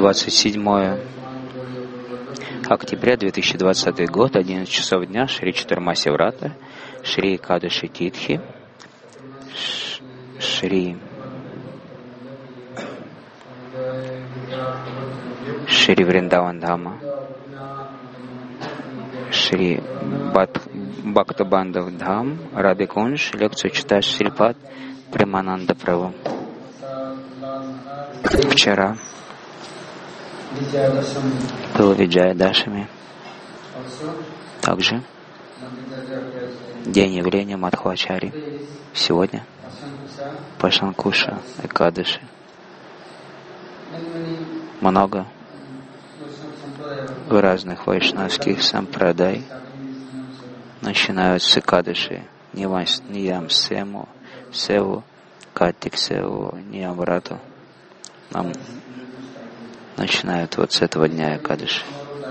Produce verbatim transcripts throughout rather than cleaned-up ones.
двадцать седьмое октября две тысячи двадцатый год, одиннадцать часов дня, Шри Чатурмаси Врата, Шри Экадаши Титхи, Шри Шри Вриндаван Дхама, Шри Бхактабандав Дхам, Радхи Кунж. Лекцию читает Шрипад Премананда Прабху. Вчера был Виджая Дашами, также день явления Мадхвачари. Сегодня Пашанкуша Экадаши. Много разных вайшнавских сампрадай начинают с Экадаши, Ниям Сему, Севу, Катик Севу, Ниям Врату. Нам начинают вот с этого дня Экадаши.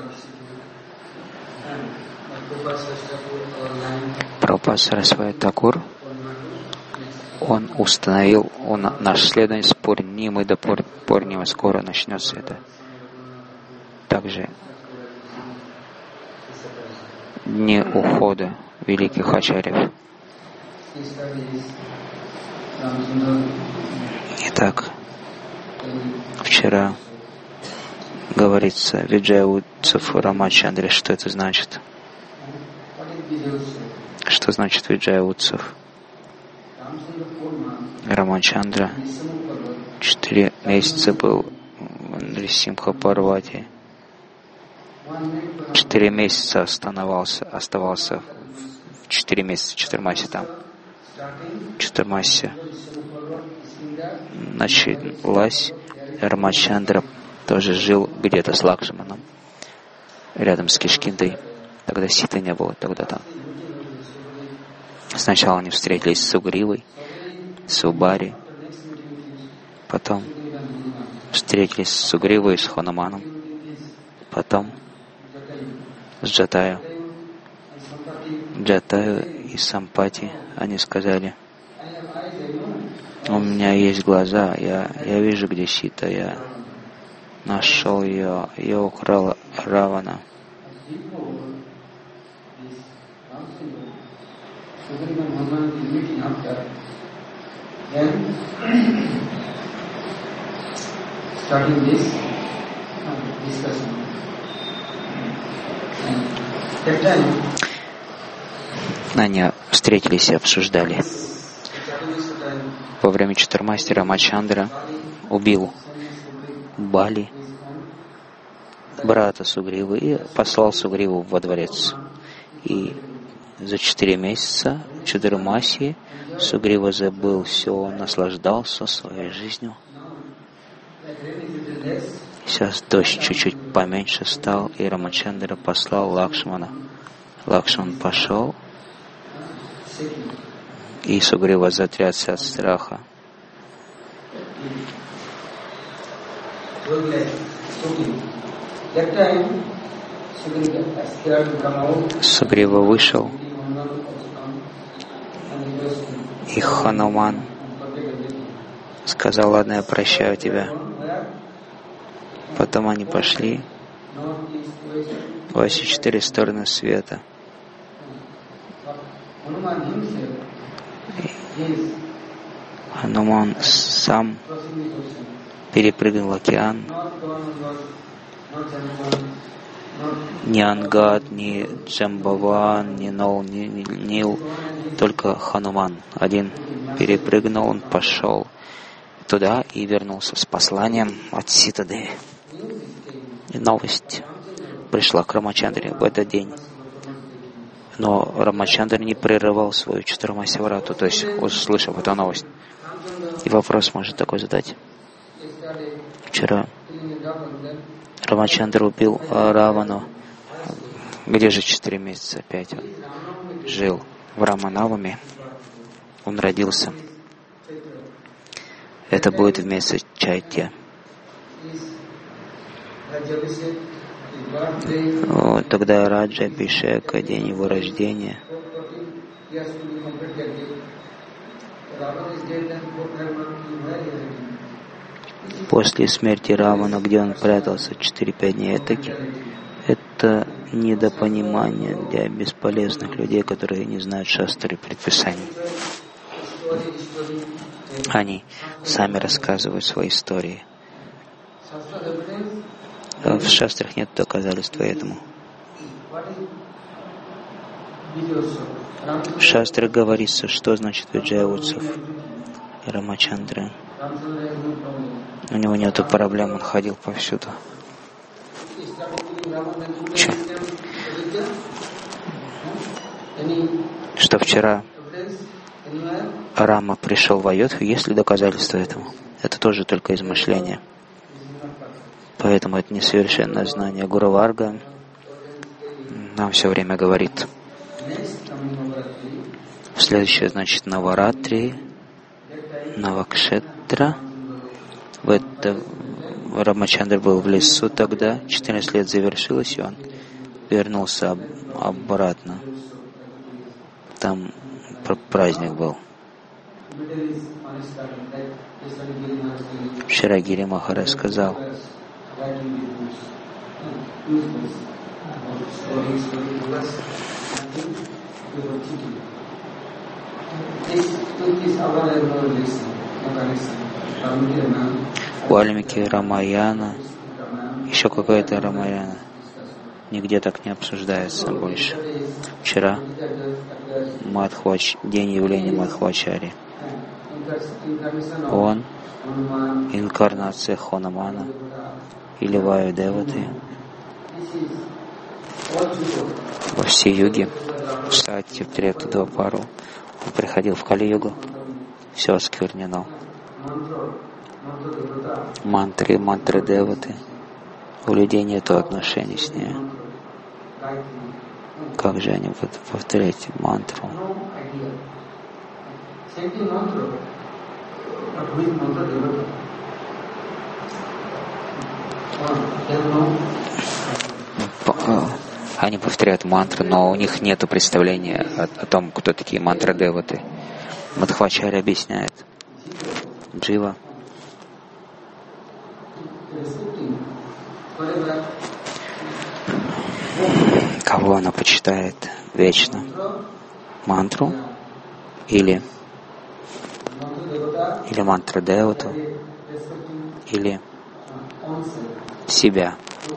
Прабхупада Сарасвати Такур, он установил, он, наш следование с Пурнимы до Пурнимы, скоро начнется это. Также дни ухода великих ачарьев. Итак, вчера говорится Виджая Утсав Рамачандре. Что это значит? Что значит Виджая Утсав? Рамачандра четыре месяца был в Нрисимха Парвати. Четыре месяца оставался, оставался четыре месяца Чатурмаси там. Чатурмаси началась. Рамачандра тоже жил где-то с Лакшманом, рядом с Кишкиндой. Тогда Ситы не было, тогда там. Сначала они встретились с Сугривой, с Убари, потом встретились с Сугривой и с Хануманом, потом с Джатаю. Джатаю и Сампати, они сказали: у меня есть глаза, я, я вижу, где Сита, я нашел ее, я украл Равана. Они встретились и обсуждали. Во время Чатурмаси Рамачандра убил Бали, брата Сугривы, и послал Сугриву во дворец. И за четыре месяца Чатурмаси Сугрива забыл все, он наслаждался своей жизнью. Сейчас дождь чуть-чуть поменьше стал, и Рамачандра послал Лакшмана. Лакшман пошел, и Сугрива затрясся от страха. Сугрива вышел, и Хануман сказал: ладно, я прощаю тебя. Потом они пошли во все четыре стороны света. Хануман сам перепрыгнул океан. Ни Ангад, ни Джамбаван, ни Нол, ни Нил, только Хануман один перепрыгнул, он пошел туда и вернулся с посланием от Ситады. И новость пришла к Рамачандре в этот день. Но Рамачандра не прерывал свою Чатурмаси Врату, то есть, услышав эту новость. И вопрос может такой задать. Вчера Рамачандра убил Равану. Где же четыре месяца опять он жил? В Раманаваме. Он родился. Это будет в месяц Чайтья. Вот, тогда Раджа Абхишека, день его рождения. после смерти Равана, где он прятался четыре-пять дней, это, это недопонимание для бесполезных людей, которые не знают шастры предписаний. Они сами рассказывают свои истории. В шастрах нет доказательства этому. В шастрах говорится, что значит Виджая Утсав. Рамачандра. У него нету проблем, он ходил повсюду. Че? Что вчера Рама пришел в Айодху, есть ли доказательства этому? Это тоже только измышление. Поэтому это несовершенное знание. Гуру Варга нам все время говорит. Следующее, значит, Наваратри, Навакшетра. В это Рамачандра был в лесу тогда, четырнадцать лет завершилось, и он вернулся об, обратно. Там праздник был. Вчера Гири Махарадж сказал, Вальмики, Рамаяна, еще какая-то Рамаяна. Нигде так не обсуждается больше. Вчера Мадхвач, день явления Мадхвачари. Он инкарнация Ханумана или Ваю Деваты. Во всей юге, в Сати, в Трету Двапару, он приходил в Кали-югу, все осквернено. Мантры, мантры Деваты, у людей нет отношений с ней. Как же они будут повторять мантру? Они повторяют мантры, но у них нет представления о, о том, кто такие мантры Деваты. Мадхвачарья объясняет. Джива кого она почитает вечно? Мантру или или мантру Девату или себя?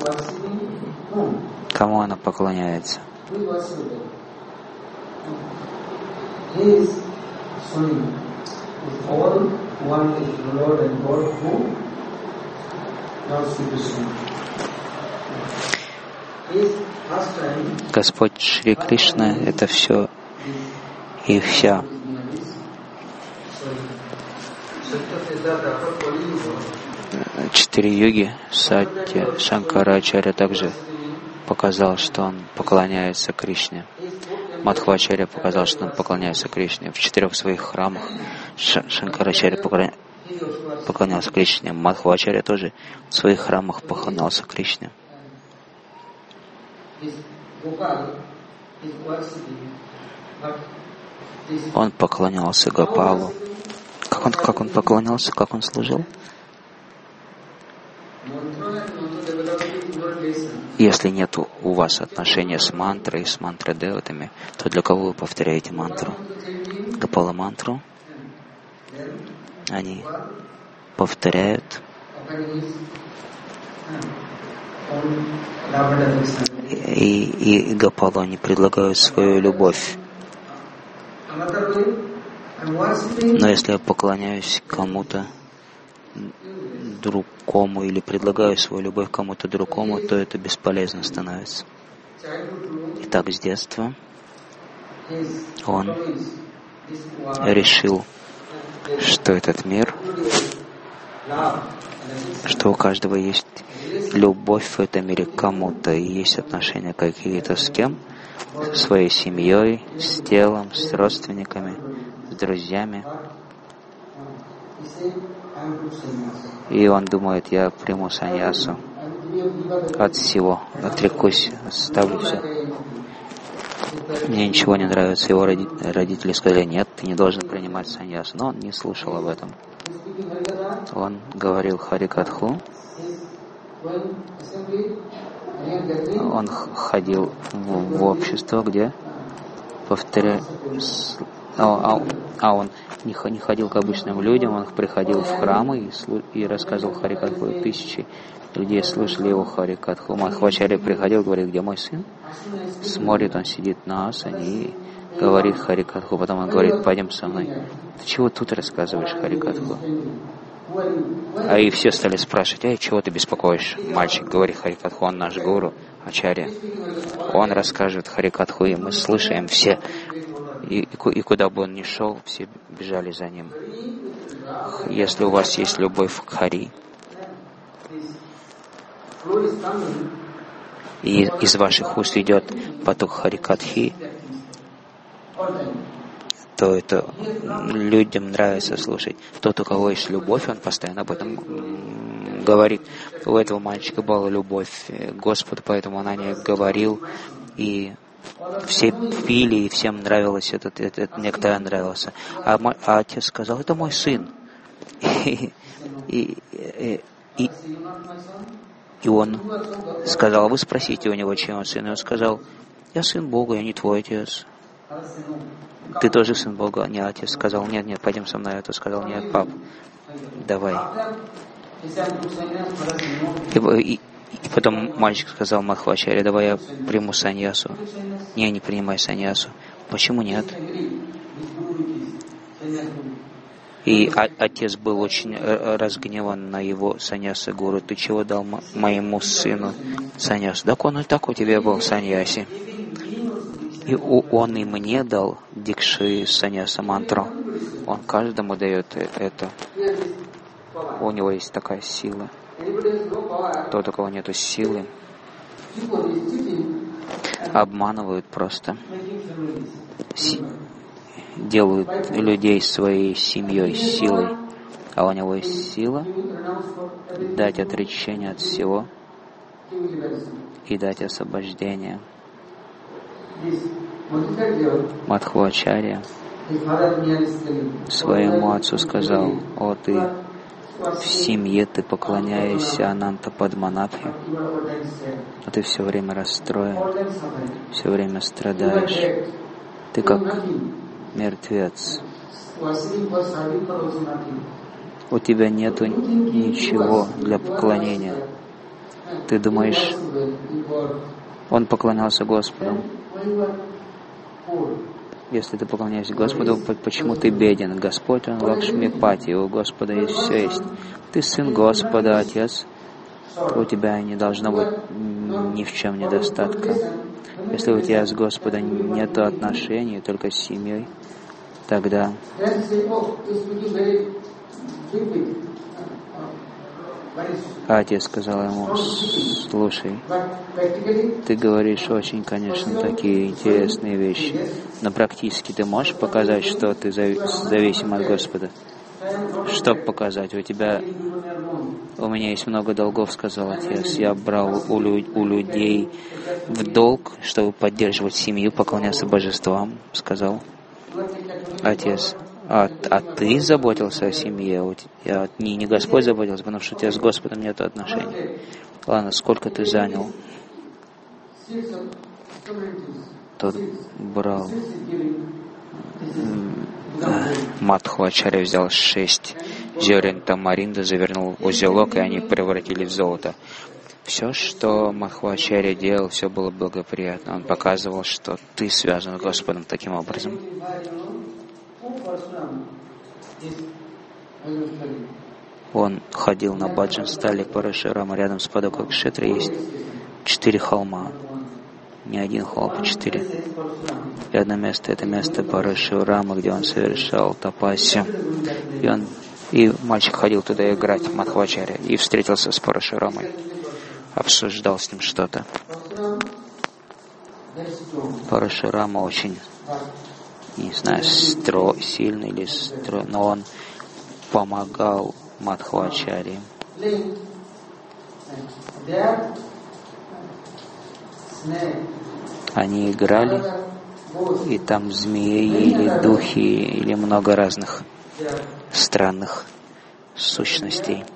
Кому она поклоняется? Господь Шри Кришна — это все и вся. Четыре йоги, Сатья, Шанкарачарья также показал, что он поклоняется Кришне. Мадхвачарья показал, что он поклоняется Кришне. В четырех своих храмах Шанкарачарья поклонялся Кришне. Мадхвачарья тоже в своих храмах поклонялся Кришне. Он поклонялся Гопалу. Как он, как он поклонялся, как он служил? Если нет у вас отношения с мантрой, с мантрой-деватами, то для кого вы повторяете мантру? Гопала мантру они повторяют и, и Гопалу они предлагают свою любовь. Но если я поклоняюсь кому-то другому или предлагаю свою любовь кому-то другому, то это бесполезно становится. Итак, с детства он решил, что этот мир, что у каждого есть любовь в этом мире к кому-то, и есть отношения какие-то с кем, со своей семьей, с телом, с родственниками, с друзьями. И он думает, я приму саньясу от всего, отрекусь, оставлю все. Мне ничего не нравится. Его родители сказали, нет, ты не должен принимать саньясу. Но он не слушал об этом. Он говорил Харикатху. Он ходил в, в общество, где повторял, а, а он не, не ходил к обычным людям, он приходил в храмы и, и рассказывал Харикатху. И тысячи людей слышали его Харикатху. Мадхвачарья приходил, говорит: где мой сын? Смотрит, он сидит на асане и говорит Харикатху. Потом он говорит: пойдем со мной. Ты чего тут рассказываешь Харикатху? А и все стали спрашивать: эй, чего ты беспокоишь? Мальчик говорит Харикатху, он наш гуру, ачарья. Он расскажет Харикатху, и мы слушаем все. И, и, и куда бы он ни шел, все бежали за ним. Если у вас есть любовь к Хари, и из ваших уст идет поток Харикатхи, то это людям нравится слушать. Тот, у кого есть любовь, он постоянно об этом говорит. У этого мальчика была любовь к Господу, поэтому он о ней говорил, и все пили, и всем нравилось этот, этот, этот нектар нравился. А, мой, а отец сказал: это мой сын. И, и, и, и, и он сказал: вы спросите у него, чем он сын. И он сказал: я сын Бога, я не твой отец. Ты тоже сын Бога, не отец. Сказал: нет, нет, пойдем со мной. А тот сказал: нет, пап, давай. И, и, и потом мальчик сказал Мадхвачарье: давай я приму саньясу. Не, не принимай саньясу. Почему нет? И а, отец был очень разгневан на его саньяса гуру. Ты чего дал мо- моему сыну саньясу? Так он и так у тебя был саньяси. И он и мне дал дикши саньяса мантру. Он каждому дает это. У него есть такая сила. Тот, у кого нету силы, обманывают просто. Си- делают людей своей семьей, силой. А у него есть сила дать отречение от всего и дать освобождение. Мадхвачарья своему отцу сказал: о, ты в семье, ты поклоняешься Ананта Падманабхе, но ты все время расстроен, все время страдаешь. Ты как мертвец. У тебя нету ничего для поклонения. Ты думаешь, он поклонялся Господу. Если ты поклоняешься Господу, почему ты беден? Господь, Он Лакшмипати, у Господа есть все есть. Ты сын Господа, Отец, у тебя не должно быть ни в чем недостатка. Если у тебя с Господом нет отношений, только с семьей, тогда отец сказал ему: слушай, ты говоришь очень, конечно, такие интересные вещи, но практически ты можешь показать, что ты зависим от Господа? Что показать? У тебя, у меня есть много долгов, сказал отец. Я брал у, лю, у людей в долг, чтобы поддерживать семью, поклоняться божествам, сказал отец. А, а ты заботился о семье, у тебя, не, не Господь заботился, потому что у тебя с Господом нет отношений. Ладно, сколько ты занял? Тот брал. Мадхвачарья взял шесть зерен тамаринда, завернул в узелок, и они превратили в золото. Все, что Мадхвачарья делал, все было благоприятно. Он показывал, что ты связан с Господом таким образом. Он ходил на баджан стали Парашурама. Рядом с Падакой Кшетра есть четыре холма. Не один холм, а четыре. И одно место — это место Парашурама, где он совершал тапасию. И он, и мальчик ходил туда играть, Мадхвачарья, и встретился с Парашурамой. Обсуждал с ним что-то. Парашурама очень, не знаю, стро, сильный или строй, но он помогал Мадхвачарье. Они играли, и там змеи или духи, или много разных странных сущностей.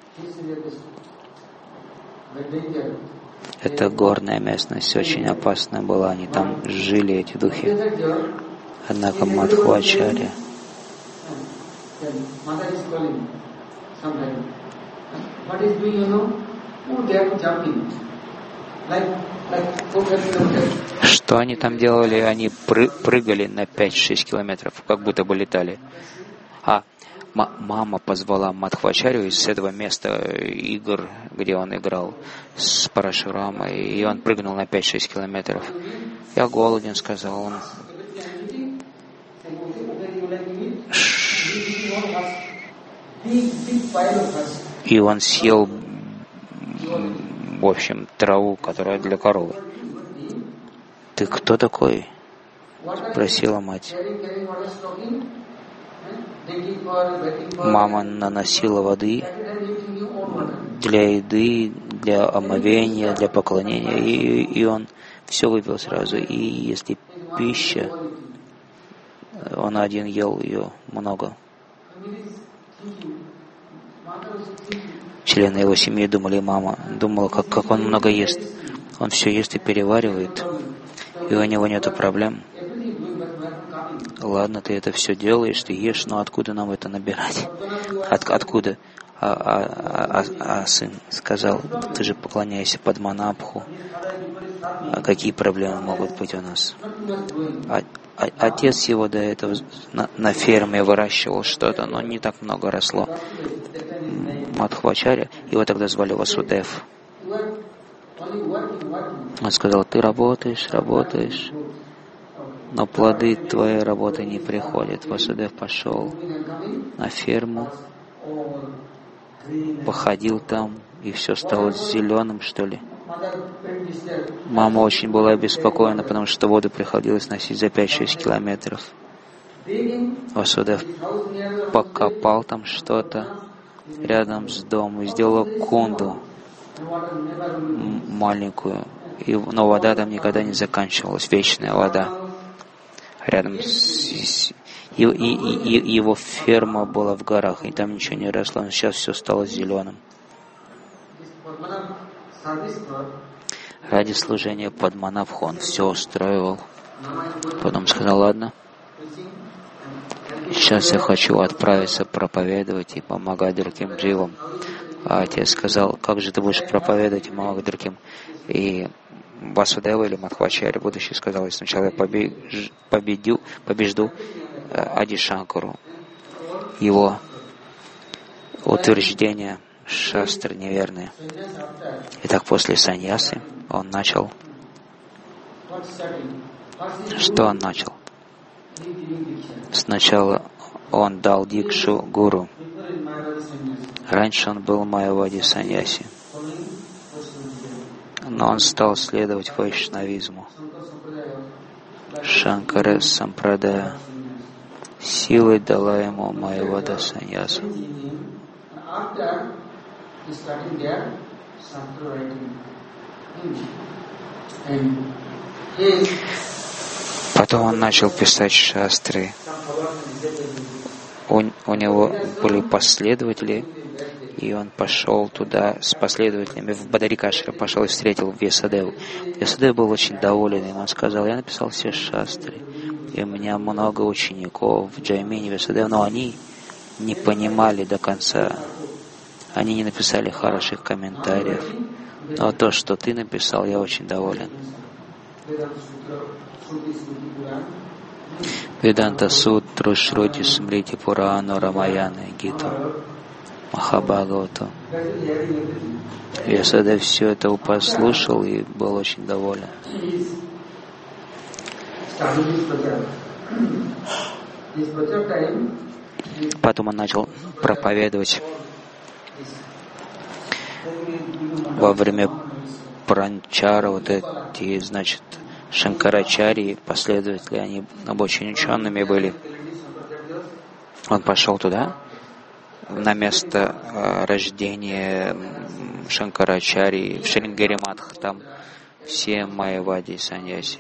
Эта горная местность очень опасная была, они там жили, эти духи. Однако Мадхвачарья что они там делали? Они пры- прыгали на пять-шесть километров, как будто бы летали. А м- мама позвала Мадхвачарью из этого места игр, где он играл с Парашурамой, и он прыгнул на пять-шесть километров. Я голоден, сказал он. И он съел, в общем, траву, которая для коровы. «Ты кто такой?» — спросила мать. Мама наносила воды для еды, для омовения, для поклонения, и, и он все выпил сразу. И если пища, он один ел ее много. Члены его семьи думали, мама думала, как, как он много ест. Он все ест и переваривает, и у него нету проблем. Ладно, ты это все делаешь, ты ешь, но откуда нам это набирать? От, откуда? А, а, а, а сын сказал, ты же поклоняешься Падманабху. А какие проблемы могут быть у нас? А, а, отец его до этого на, на ферме выращивал что-то, но не так много росло. Мадхвачарья, его тогда звали Васудев. Он сказал, ты работаешь, работаешь, но плоды твоей работы не приходят. Васудев пошел на ферму, походил там, и все стало зеленым, что ли. Мама очень была обеспокоена, потому что воду приходилось носить за пять-шесть километров. Васудев покопал там что-то рядом с домом и сделал кунду маленькую, и, но вода там никогда не заканчивалась, вечная вода. Рядом с, и, и, и, его ферма была в горах, и там ничего не росло, но сейчас все стало зеленым. Ради служения Падманабху он все устраивал. Потом сказал, ладно, сейчас я хочу отправиться проповедовать и помогать другим дживам. А отец сказал, как же ты будешь проповедовать и помогать другим? И Васудева или Мадхвачарья, будущий, сказал, сначала я побеж, победю, побежду Ади Шанкару. Его утверждения шастры неверные. Итак, после саньясы он начал. Что он начал? Сначала он дал дикшу гуру. Раньше он был майявади саньяси, но он стал следовать вайшнавизму. Шанкара Сампрадая силой дала ему майявада саньясу. Потом он начал писать шастры. У, у него были последователи, и он пошел туда с последователями в Бадарикашра, пошел и встретил Вьясадеву. Вьясадев был очень доволен им. Он сказал, я написал все шастры, и у меня много учеников в Джаймине Вьясадев, но они не понимали до конца. Они не написали хороших комментариев. Но то, что ты написал, я очень доволен. Веданта Сутру, Шрути, Смрити, Пурану, Рамаяна, Гиту, Махабхагавату. Вьясадев все это послушал и был очень доволен. Потом он начал проповедовать. Во время пранчара, вот эти, значит, Шанкарачарьи, последователи, они очень учеными были. Он пошел туда, на место э, рождения Шанкарачарьи, в Шрингари-Матх, там все майявади и саньяси.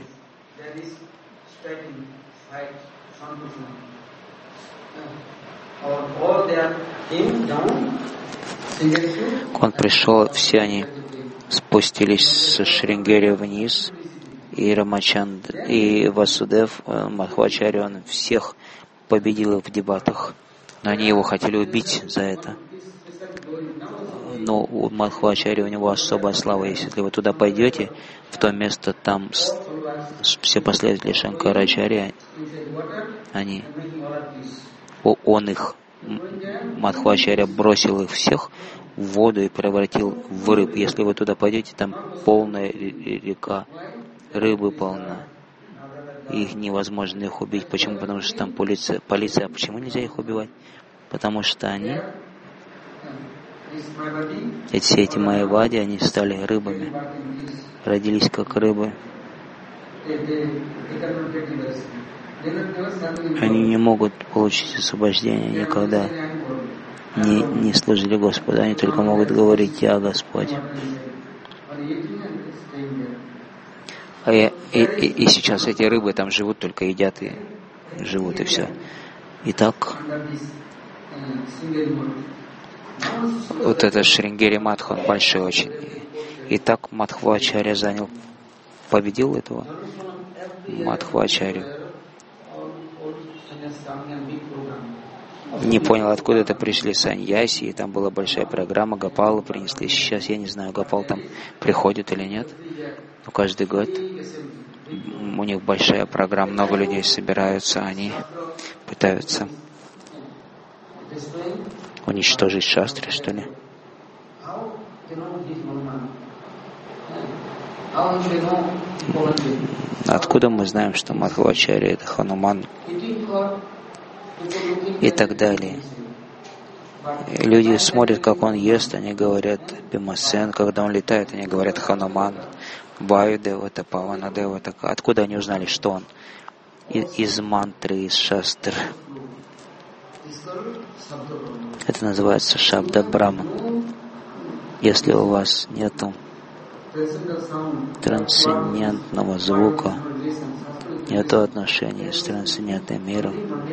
Он пришел, все они спустились с Шрингери вниз, и Рамачанд, и Васудев, Мадхвачарья, он всех победил в дебатах, но они его хотели убить за это. Но у Мадхвачарьи у него особая слава есть. Если вы туда пойдете, в то место, там все последователи Шанкарачарьи, они, он их, Мадхвачарья бросил их всех в воду и превратил в рыб. Если вы туда пойдете, там полная река, рыбы полна. Их невозможно их убить. Почему? Потому что там полиция. Полиция. А почему нельзя их убивать? Потому что они, все эти майявади, они стали рыбами, родились как рыбы. Они не могут получить освобождение никогда. Не, не служили Господу, они только могут говорить: «Я Господь». А и, и, и сейчас эти рыбы там живут, только едят и живут, и все. Итак, вот это Шрингери Мадх, он большой очень. Итак, Мадхвачарья занял, победил этого Мадхвачарью. Не понял, откуда это пришли саньяси, и там была большая программа, Гопала принесли. Сейчас я не знаю, Гопал там приходит или нет. Но каждый год у них большая программа, много людей собираются, они пытаются уничтожить шастры, что ли. Откуда мы знаем, что Мадхвачарья — это Хануман и так далее? Люди смотрят, как он ест, они говорят Бимасен, когда он летает, они говорят Хануман, Ваюдева, Паванадева. Откуда они узнали, что он? Из мантры, из шастр. Это называется Шабда Брахман. Если у вас нету трансцендентного звука, нету отношения с трансцендентным миром,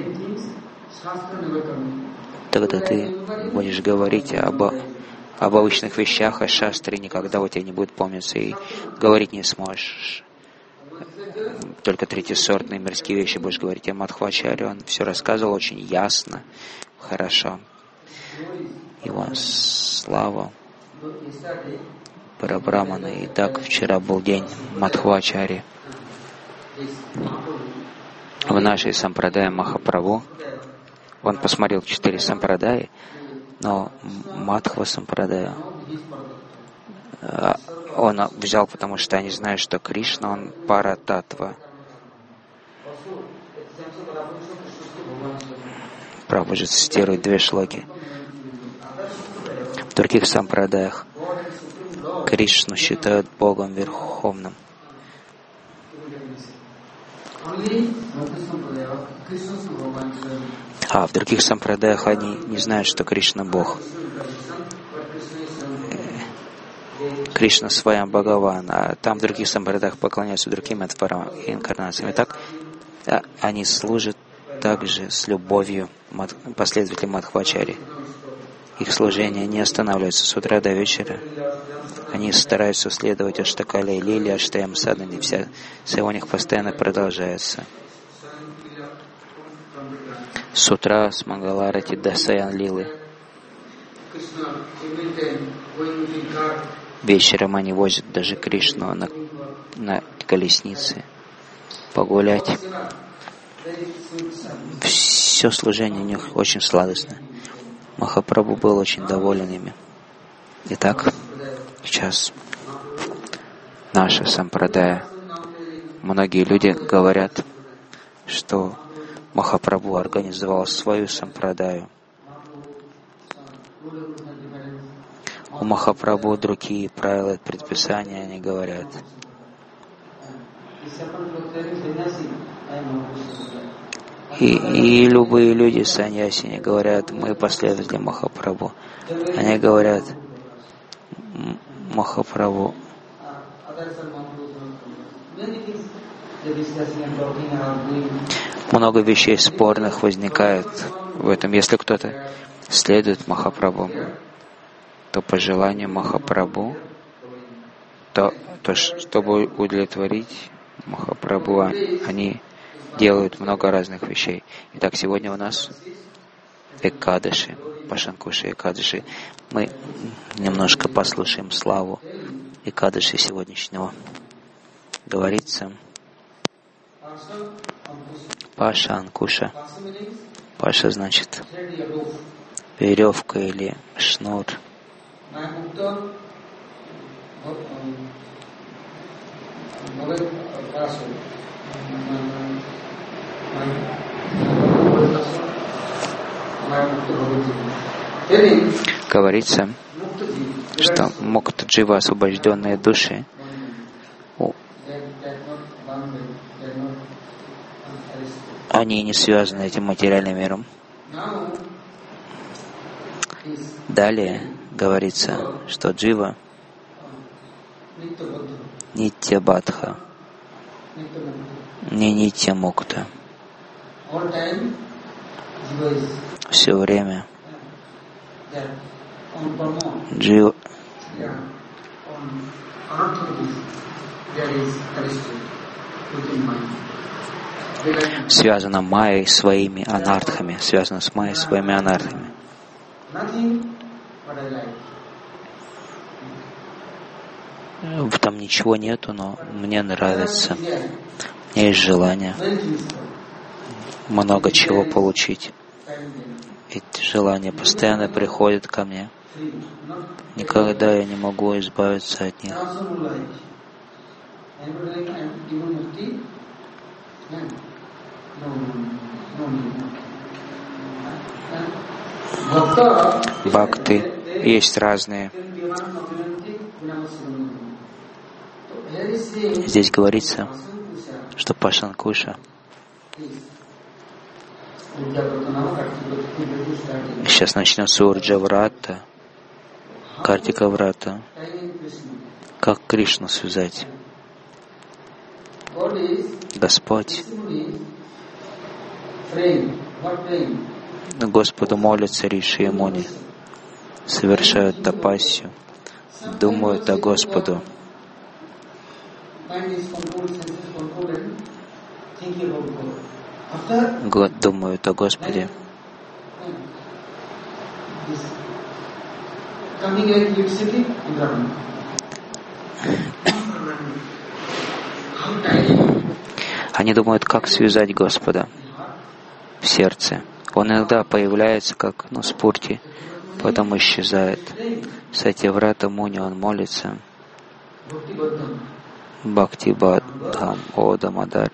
тогда ты будешь говорить об, об обычных вещах, а шастре никогда у тебя не будет помниться, и говорить не сможешь. Только третьесортные мирские вещи будешь говорить. А Мадхвачарья, он все рассказывал очень ясно, хорошо. Его слава Парабрамана. И так вчера был день Мадхвачарьи. В нашей сампрадае Махапрабху, он посмотрел четыре сампрадаи, но Мадхва сампрадая он взял, потому что они знают, что Кришна, он парататва. Прабхупада цитирует две шлоки. В других сампрадаях Кришну считают Богом Верховным. А в других сампрадаях они не знают, что Кришна Бог. Кришна Сваям Бхагаван, а там в других сампрадаях поклоняются другим инкарнациям. И так они служат также с любовью последователям Мадхвачарьи. Их служение не останавливается с утра до вечера. Они стараются следовать Аштакале и Лили, Аштаям Садани, вся все у них постоянно продолжается. С утра с Мангаларати до Саян Лилы. Вечером они возят даже Кришну на, на колеснице погулять. Все служение у них очень сладостное. Махапрабху был очень доволен ими. Итак, сейчас наша сампрадая. Многие люди говорят, что Махапрабху организовал свою сампрадаю. У Махапрабху другие правила, предписания, они говорят. И, и любые люди, саньяси, они говорят, мы последователи Махапрабху. Они говорят, Махапрабху. Много вещей спорных возникает в этом. Если кто-то следует Махапрабху, то по желанию Махапрабху, то, то чтобы удовлетворить Махапрабху, они делают много разных вещей. Итак, сегодня у нас Экадаши, Пашанкуши Экадаши. Мы немножко послушаем славу Экадаши сегодняшнего. Говорится Пашанкуша. Паша значит веревка или шнур. Говорится, что Мукта Джива, освобожденные души, они не связаны этим материальным миром. Далее говорится, что Джива Нитья Бадха, не Нитья Мукта. Все время Джива связана Майей своими анартхами, связана с Майей своими анартхами. Там ничего нету, но мне нравится. У меня есть желание много чего получить. И желание постоянно приходит ко мне. Никогда я не могу избавиться от них. Бхакты есть разные. Здесь говорится, что Пашанкуша сейчас начнется Урджа Врата, Картика Врата. Как Кришну связать? Господь Господу молятся Риши и Муни, совершают тапассию, думают о Господу. Думают о Господе. Они думают, как связать Господа в сердце. Он иногда появляется как на спурте, потом исчезает. Сатьяврата Муни, он молится. Бхакти Бадхам Одамадар.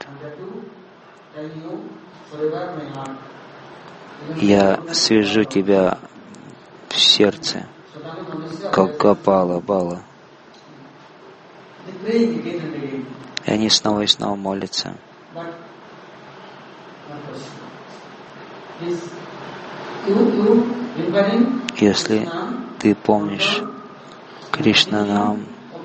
Я свяжу тебя в сердце, как Гопала Бала. И они снова и снова молятся. Если ты помнишь Кришнанам,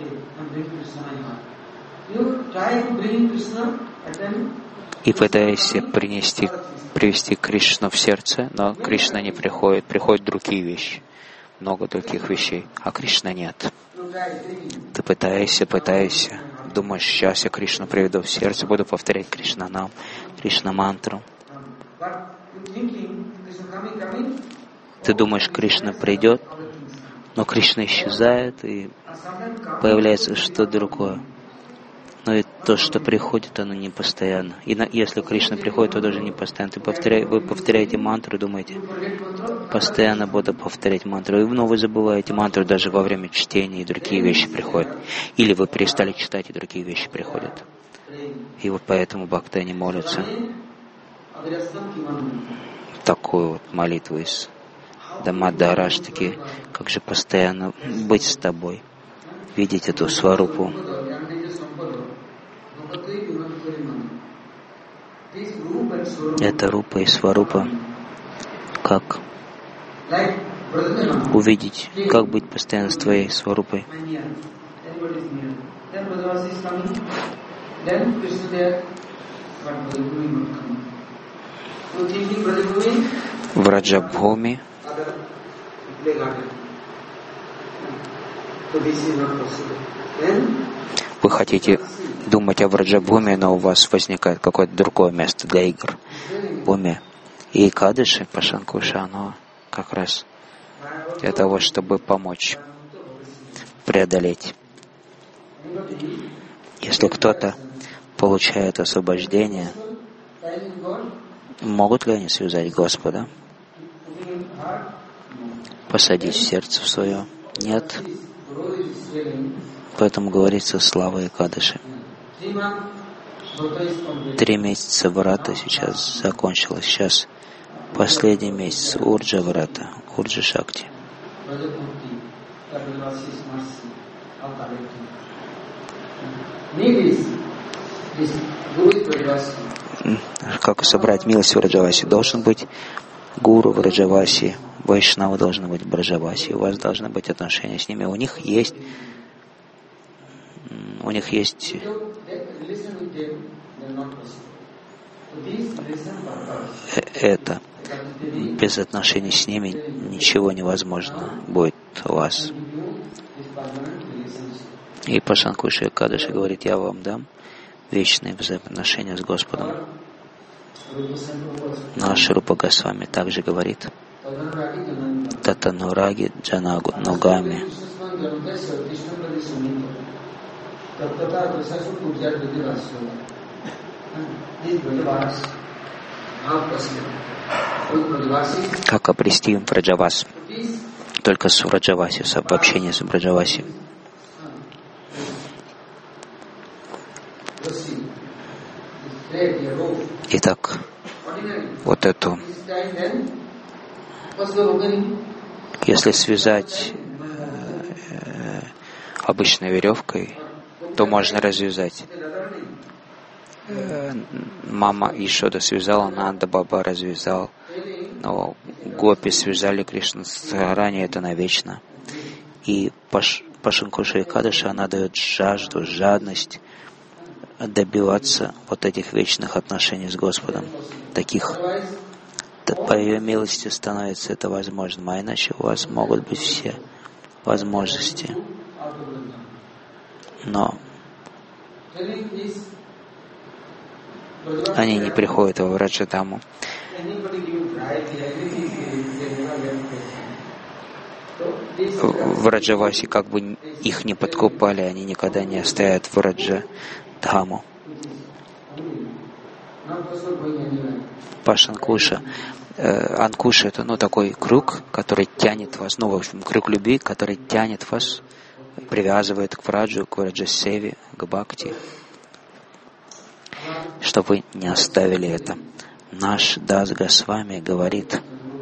и пытаешься принести, привести Кришну в сердце, но Кришна не приходит, приходят другие вещи, много других вещей, а Кришна нет. Ты пытаешься, пытаешься, думаешь, сейчас я Кришну приведу в сердце, буду повторять Кришнанам, Кришна-мантру. Ты думаешь, Кришна придет, но Кришна исчезает, и появляется что-то другое. Но и то, что приходит, оно не постоянно. И на, если Кришна приходит, то даже не постоянно. Ты повторяй, вы повторяете мантру, думаете, постоянно буду повторять мантру. И вновь вы забываете мантру даже во время чтения, и другие вещи приходят. Или вы перестали читать, и другие вещи приходят. И вот поэтому бхакты не молятся такую вот молитву из Дамадараштаки, как же постоянно быть с тобой, видеть эту сварупу. Это рупа и сварупа. Как увидеть, как быть постоянно с твоей сварупой. в Раджабхуми. Вы хотите думать о Враджабхуме, но у вас возникает какое-то другое место для игр в уме. И Кадыши, Пашанкуша, оно как раз для того, чтобы помочь преодолеть. Если кто-то получает освобождение, могут ли они связать Господа? Посадить в сердце свое? Нет. Поэтому говорится слава Экадаши. Три месяца Врата сейчас закончилось. Сейчас последний месяц Урджа Врата, Урджа Шакти. Как собрать милость в Враджаваси? Должен быть гуру в Враджаваси, вайшнавы должны быть в Враджаваси, у вас должны быть отношения с ними. У них есть, у них есть это. Без отношений с ними ничего невозможно будет у вас. И Пашанкуша Экадаши говорит: я вам дам вечные взаимоотношения с Господом. Наш Рупа Госвами также говорит: Татанураги Джанагу Ногами. Как обрести Враджавас? Только с Враджаваси, в общении с Враджаваси. Итак, вот эту, если связать э, обычной веревкой, то можно развязать. Э, мама Ишода связала, Нанда Баба развязал, но гопи связали Кришну с Радхарани, это навечно. И Паш, Пашанкуша Экадаши, она дает жажду, жадность добиваться вот этих вечных отношений с Господом. Таких, по ее милости становится это возможным, а иначе у вас могут быть все возможности. Но они не приходят во Враджадаму. В Раджаваси как бы их не подкупали, они никогда не оставят в Раджадаму. Пашанкуша, э, Анкуша — это ну, такой круг, который тянет вас, ну, в общем, круг любви, который тянет вас, привязывает к Враджу, к Враджасеве, к Бхакти, чтобы вы не оставили это. Наш Дас Госвами говорит: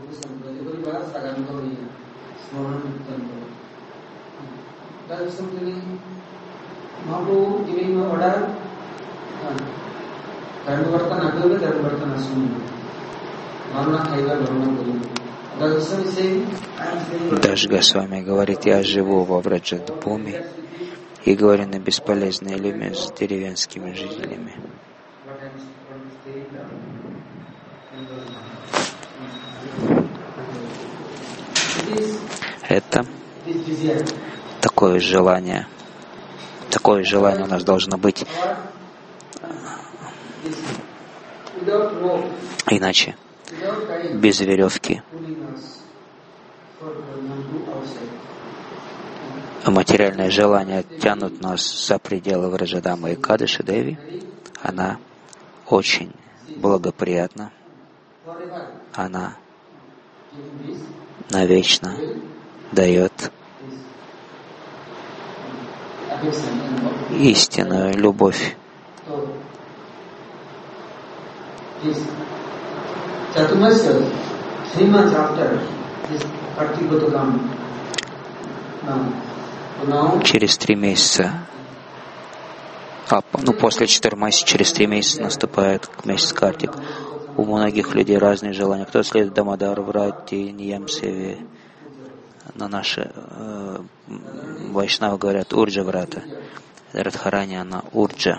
Дас Госвами говорит: я живу во Враджабхуми и говорю на бесполезные люми с деревенскими жителями. Это такое желание, такое желание у нас должно быть. Иначе, без веревки, материальное желание тянут нас за пределы Враджадамы. И Кадыши Деви, она очень благоприятна, она навечно дает истинную любовь. Через три месяца, а, ну после Чатурмаси, через три месяца наступает месяц Картик. У многих людей разные желания. Кто следует Дамодар, Врати, Ниямсеве. Но наши э, вайшнавы говорят Урджа Врата. Радхарани, она Урджа.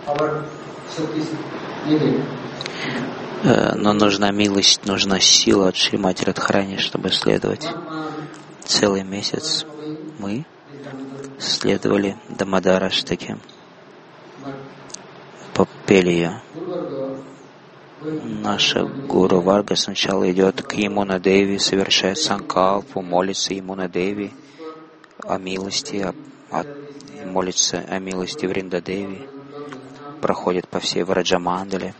Но нужна милость, нужна сила от Шримати Радхарани, чтобы следовать. Целый месяц мы следовали Дамадараштаке, попели ее. Наша Гуру Варга сначала идет к Ямуна Деви, совершает санкалпу, молится Ямуна Деви о милости, о, о, молится о милости Вринда Деви, проходит по всей Враджамандале.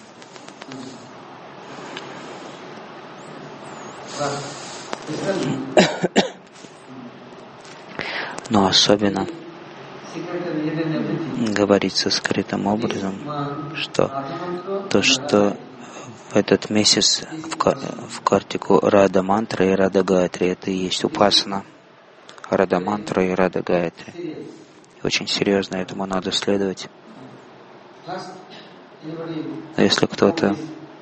Но особенно говорится скрытым образом, что то, что в этот месяц в, в картику Рада Мантра и Рада Гаятри, это и есть упасана. Рада Мантра и Рада Гаятри. Очень серьезно этому надо следовать. Но если кто-то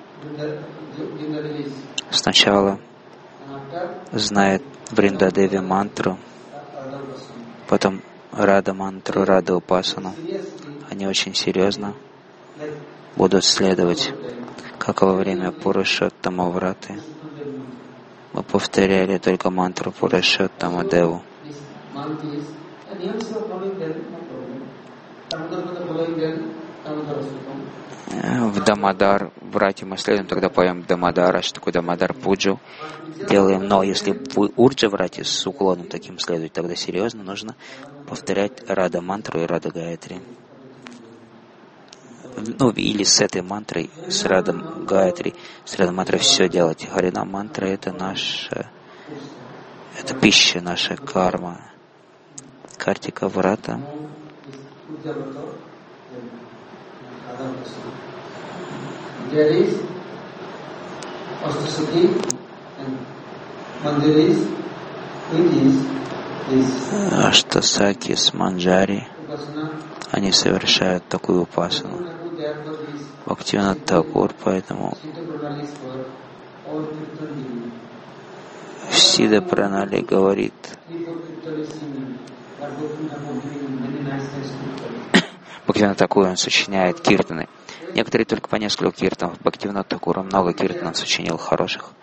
сначала знает Вриндадеви мантру, потом Рада мантру, Рада Упасану, они очень серьезно будут следовать, как во время Пурушоттама Враты. Мы повторяли только мантру Пурушоттама Деву. В Дамодар Врате мы следуем, тогда поем Дамодар, что такое Дамодар Пуджу делаем. Но если в Урджа Врате с уклоном таким следует, тогда серьезно нужно повторять Рада мантру и Рада Гаятри. Ну, или с этой мантрой, с Радом Гаятри, с Радом мантрой все делать. Харинам мантра — это наша, это пища, наша карма. Картика Врата. Аштасаки с Манджари, они совершают такую упасану. Бхактивинод Такур, поэтому в Сида Пранали говорит, Бхактивинод Такур, он сочиняет киртаны. Некоторые только по несколько киртанов. Бхактивинод Такура много киртанов сочинил хороших.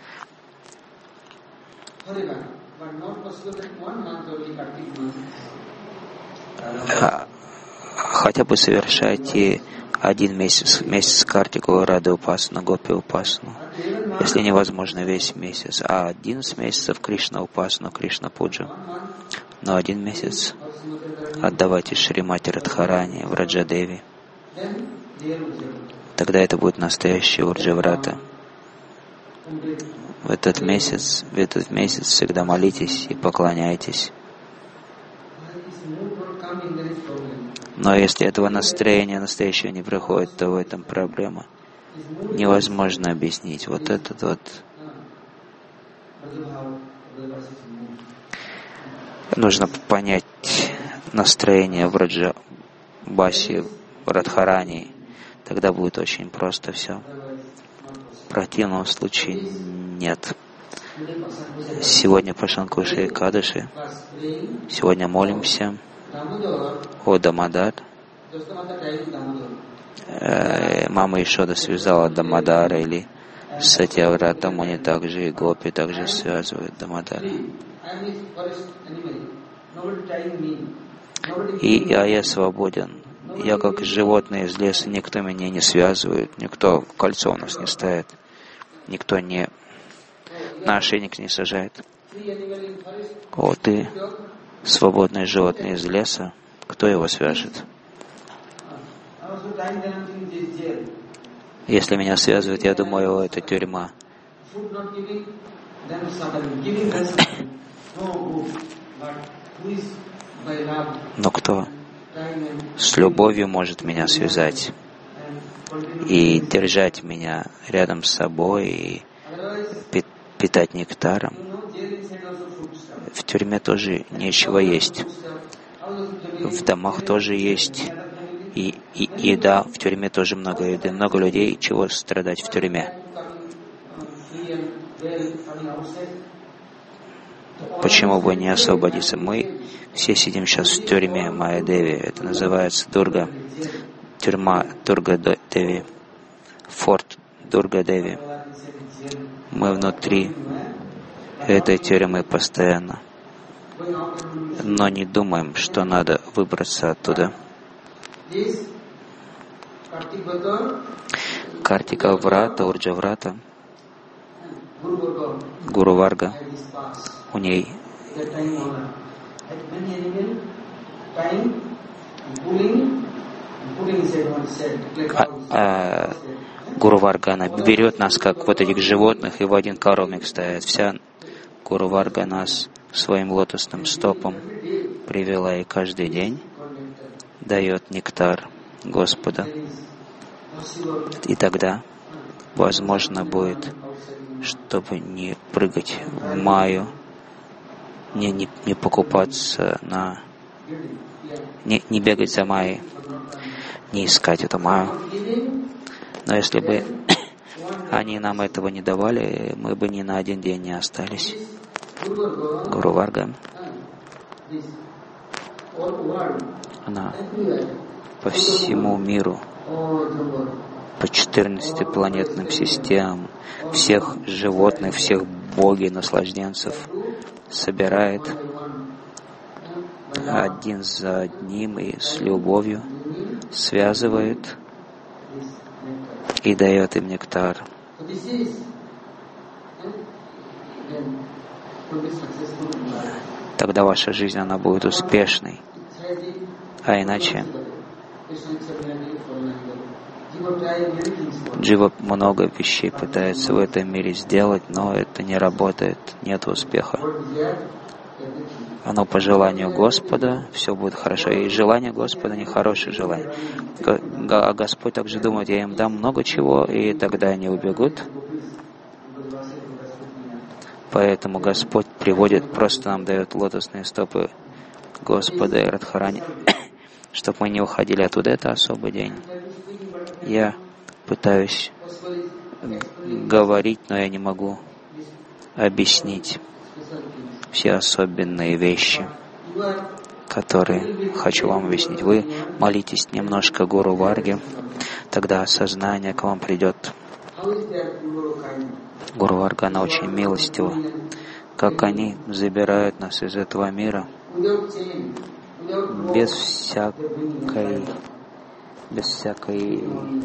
Хотя бы совершайте один месяц, месяц Картику, Рады Упасану, Гопи Упасану. Если невозможно весь месяц, а одиннадцать месяцев Кришна Упасану, Кришна Пуджу. Но один месяц отдавайте Шримати Радхарани, Враджадеви. Тогда это будет настоящий Урджа Врата. В этот месяц, в этот месяц всегда молитесь и поклоняйтесь. Но если этого настроения настоящего не приходит, то в этом проблема. Невозможно объяснить. Вот этот вот. Нужно понять настроение Враджа Баси, Радхарани. Тогда будет очень просто все. В противном случае нет. Сегодня Пашанкуши и Кадыши. Сегодня молимся о Дамодар. Э, мама Ишода связала Дамодара, или Сатьяврата Муни также и Гопи также связывают Дамодара. И а я свободен. Я как животное из леса, никто меня не связывает, никто кольцо у нас не ставит, никто не на ошейник не сажает. О, ты свободное животное из леса, кто его свяжет? Если меня связывают, я думаю, о, это тюрьма. Но кто с любовью может меня связать и держать меня рядом с собой и питать нектаром? В тюрьме тоже нечего есть. В домах тоже есть и, и еда. В тюрьме тоже много еды. Много людей. Чего страдать в тюрьме? Почему бы не освободиться? Мы все сидим сейчас в тюрьме Майя Деви. Это называется Дурга. тюрьма Дурга-деви, форт Дурга-деви. Мы внутри этой тюрьмы постоянно, но не думаем, что надо выбраться оттуда. Картика Врата, Урджа Врата, Гуру Варга, у ней а, а, Гуру Варга, она берет нас, как вот этих животных, и в один коромик ставит. Вся Гуру Варга нас своим лотосным стопом привела, и каждый день дает нектар Господа. И тогда возможно будет, чтобы не прыгать в майю, не, не, не покупаться на... Не, не бегать за майей, не искать эту майю. Но если бы они нам этого не давали, мы бы ни на один день не остались. Гуру Варга, она по всему миру, по четырнадцати планетным системам, всех животных, всех боги, наслажденцев собирает один за одним и с любовью связывает и дает им нектар. Тогда ваша жизнь, она будет успешной. А иначе Джива много вещей пытается в этом мире сделать, но это не работает, нет успеха. Оно по желанию Господа, все будет хорошо. И желание Господа не хорошее желание. А Господь также думает, я им дам много чего, и тогда они убегут. Поэтому Господь приводит, просто нам дает лотосные стопы Господа и Радхарани, чтобы мы не уходили оттуда. Это особый день. Я пытаюсь говорить, но я не могу объяснить все особенные вещи, которые хочу вам объяснить. Вы молитесь немножко Гуру Варге, тогда осознание к вам придет. Гуру Варга, она очень милостива. Как они забирают нас из этого мира без всякой, без всякой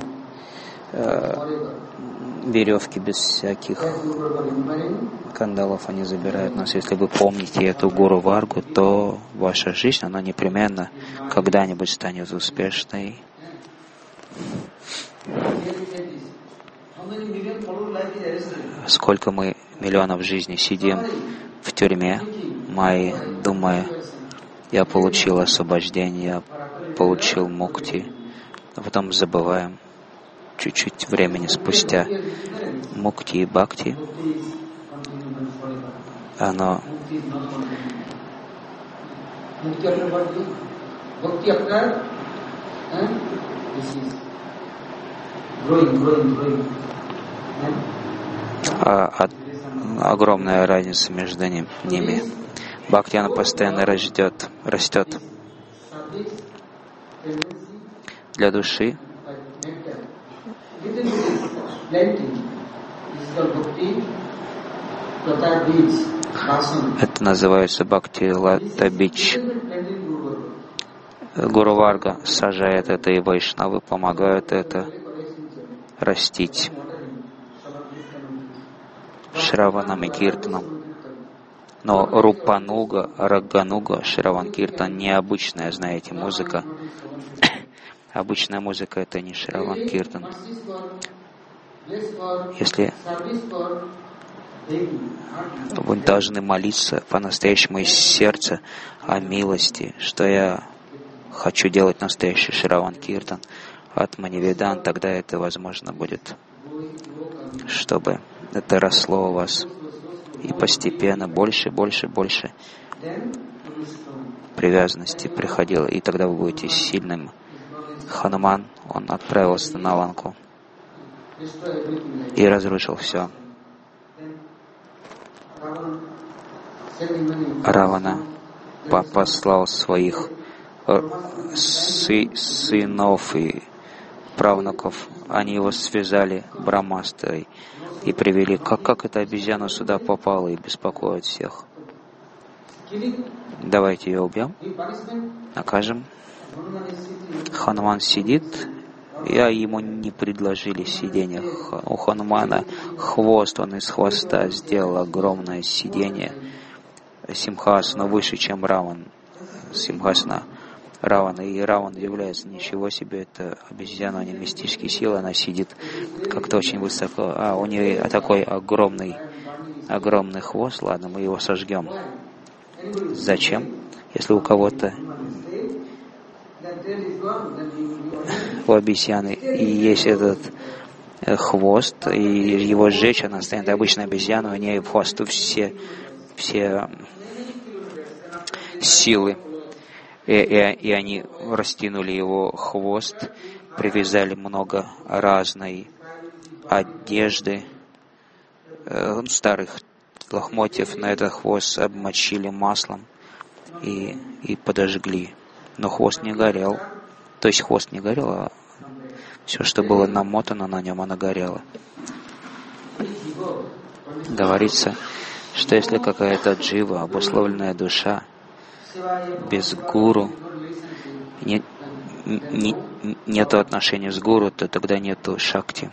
э, веревки, без всяких кандалов они забирают нас. Если вы помните эту Гуру Варгу, то ваша жизнь, она непременно когда-нибудь станет успешной. Сколько мы миллионов жизней сидим в тюрьме майи, думая, я получил освобождение, я получил мукти, а потом забываем чуть-чуть времени спустя. Мукти и бхакти, оно а, а, огромная разница между ним, ними. Бхакти, она постоянно растет, растет. Для души это называется Бхакти Лата Бич. Гуру Варга сажает это, и вайшнавы помогают это растить Шраванам и Киртаном. Но Рупануга, Рагануга, Шраван Киртан — необычная, знаете, музыка. Обычная музыка — это не Шраван Киртан. Если вы должны молиться по-настоящему из сердца о милости, что я хочу делать настоящий Шраван Киртан, Атманиведан, тогда это возможно будет, чтобы это росло у вас. И постепенно больше, больше, больше привязанности приходило, и тогда вы будете сильным. Хануман, он отправился на Ланку и разрушил все. Равана послал своих сы- сынов и правнуков, они его связали брамастрой и привели. Как, как эта обезьяна сюда попала и беспокоит всех? Давайте ее убьем, накажем. Хануман сидит, и ему не предложили сиденье. У Ханумана хвост, он из хвоста сделал огромное сиденье. Симхасана выше, чем Раван. Симхасана Равана. И Раван удивляется, ничего себе, это обезьяна, у нее мистические силы, она сидит как-то очень высоко. А, у нее такой огромный, огромный хвост, ладно, мы его сожгем. Зачем? Если у кого-то, у обезьяны и есть этот хвост, и его сжечь, она станет обычной обезьяной, у нее в хвосту все, все силы. И, и, и они растянули его хвост, привязали много разной одежды, э, старых лохмотьев на этот хвост, обмочили маслом и, и подожгли. Но хвост не горел. То есть хвост не горел, а все, что было намотано на нем, оно горело. Говорится, что если какая-то джива, обусловленная душа, без гуру, не, не, нету отношения с гуру, то тогда нету шакти.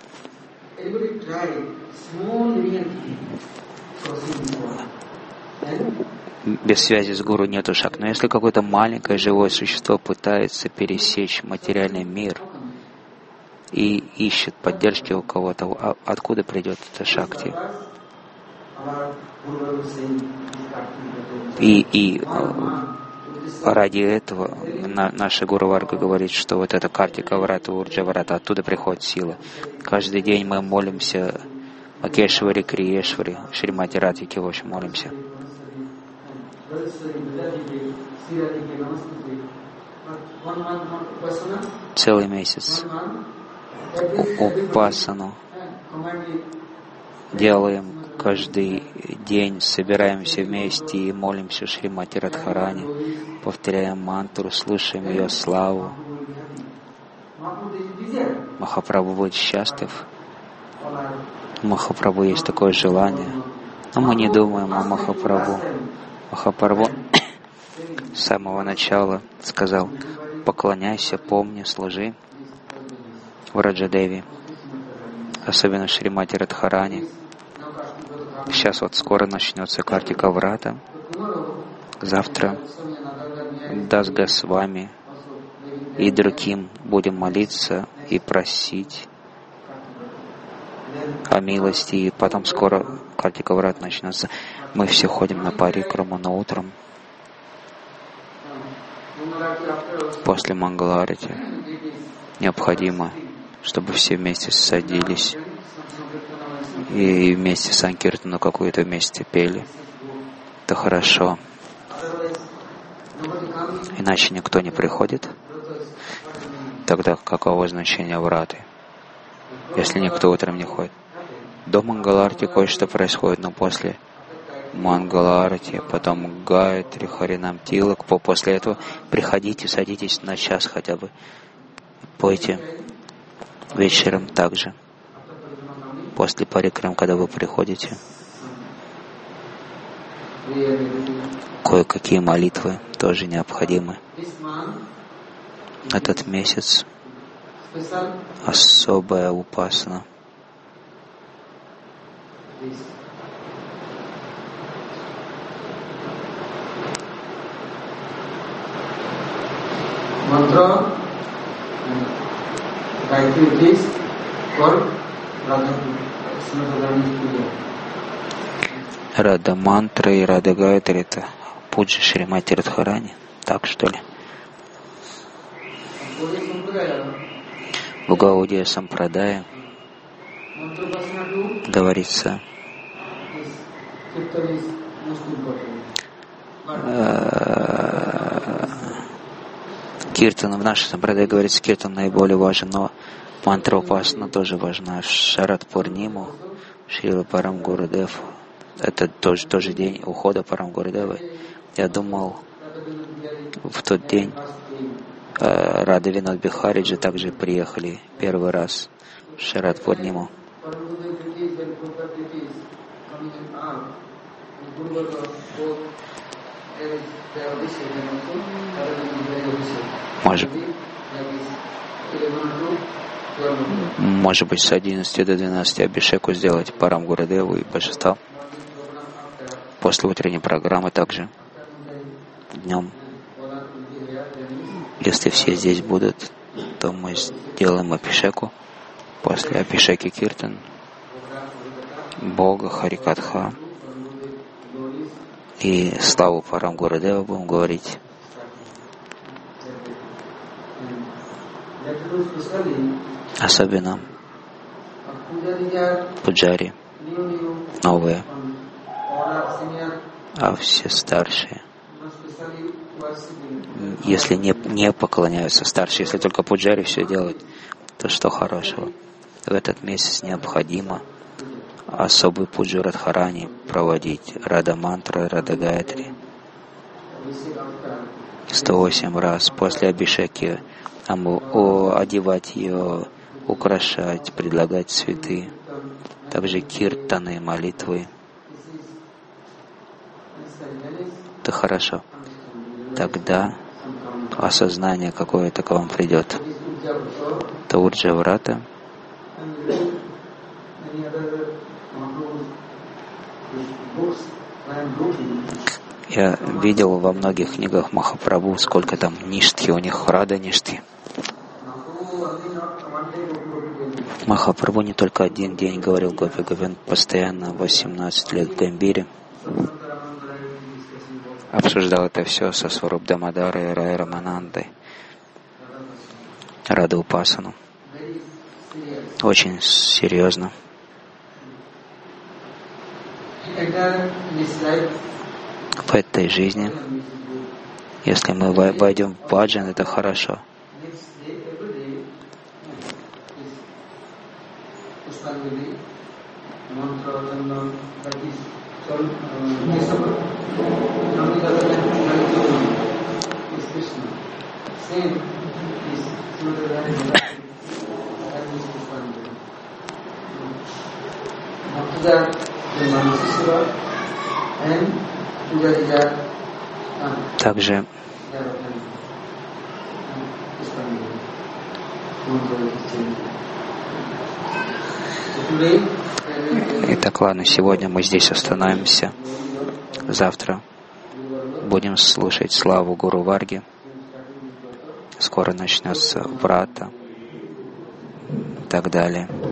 Без связи с гуру нету шакти. Но если какое-то маленькое живое существо пытается пересечь материальный мир и ищет поддержки у кого-то, откуда придет эта шакти? И, и ради этого на, наша Гуру Варга говорит, что вот это Картика Врата, Урджа Врата, оттуда приходит сила. Каждый день мы молимся Макешвари, Криешвари, Шримати Радхике, в общем, молимся. Целый месяц упасану делаем каждый день, собираемся вместе и молимся Шримати Радхарани, повторяем мантру, слушаем ее славу. Махапрабху будет счастлив. У Махапрабху есть такое желание. Но мы не думаем о Махапрабху. Махапрабху с самого начала сказал: поклоняйся, помни, служи в Раджадеви, особенно Шримати Радхарани. Сейчас вот скоро начнется Картика Врата. Завтра Дас Госвами и другим будем молиться и просить о милости. И потом скоро Картика Врата начнется. Мы все ходим на парикраму на утром. После Мангаларати необходимо, чтобы все вместе садились и вместе Санкиртану какую-то вместе пели. Это хорошо. Иначе никто не приходит. Тогда каково значение Враты, если никто утром не ходит? До Мангаларти кое-что происходит, но после Мангаларти, потом Гайатри, Харинам Тилак, после этого приходите, садитесь на час хотя бы, пойте вечером также. После парикрам, когда вы приходите, кое-какие молитвы тоже необходимы. Этот месяц особая упасана. Mantra, Gayatri is called Radha Puja. Рада мантра и Рада Гайатри — это пуджа Шримати Радхарани. Так что ли? В Гаудия Сампрадая говорится, Киртан в нашей Сампрадай говорится, Киртан наиболее важен, но мантра Упасана тоже важна. Шарат Пурниму, Шрила Парам Гурудев, это тоже, тоже день ухода Парам Гурудева. Я думал в тот день Рада Винод Бихариджи также приехали первый раз в Шарад Пурниму. Может, может быть, с одиннадцати до двенадцати Абхишеку сделать Парам Гурудеву и большинство. После утренней программы также днем. Если все здесь будут, то мы сделаем Абхишеку. После Абхишеки Киртан, Бога, Харикатха и славу Парам Гурудева будем говорить. Особенно пуджари новые, а все старшие. Если не, не поклоняются старшие, если только пуджари все делают, то что хорошего? В этот месяц необходимо особый пуджу Радхарани проводить, Рада Мантра, Рада Гаятри. сто восемь раз после Абхишеки одевать ее, украшать, предлагать цветы, также киртаны, молитвы. Это хорошо. Тогда осознание какое-то к вам придет. Это Урджа Врата. Я видел во многих книгах Махапрабху, сколько там ништхи, у них Рада ништхи. Махапрабху не только один день говорил Гопи Говинд, постоянно восемнадцать лет в Гамбире. Обсуждал это все со Сваруб Дамадарой, Рай Раманандой, Рада Упасану. Очень серьезно. В этой жизни, если мы войдем в баджан, это хорошо. Также Итак, ладно, сегодня мы здесь остановимся. Завтра будем слушать славу Гуру Варги. Скоро начнется Врата и так далее.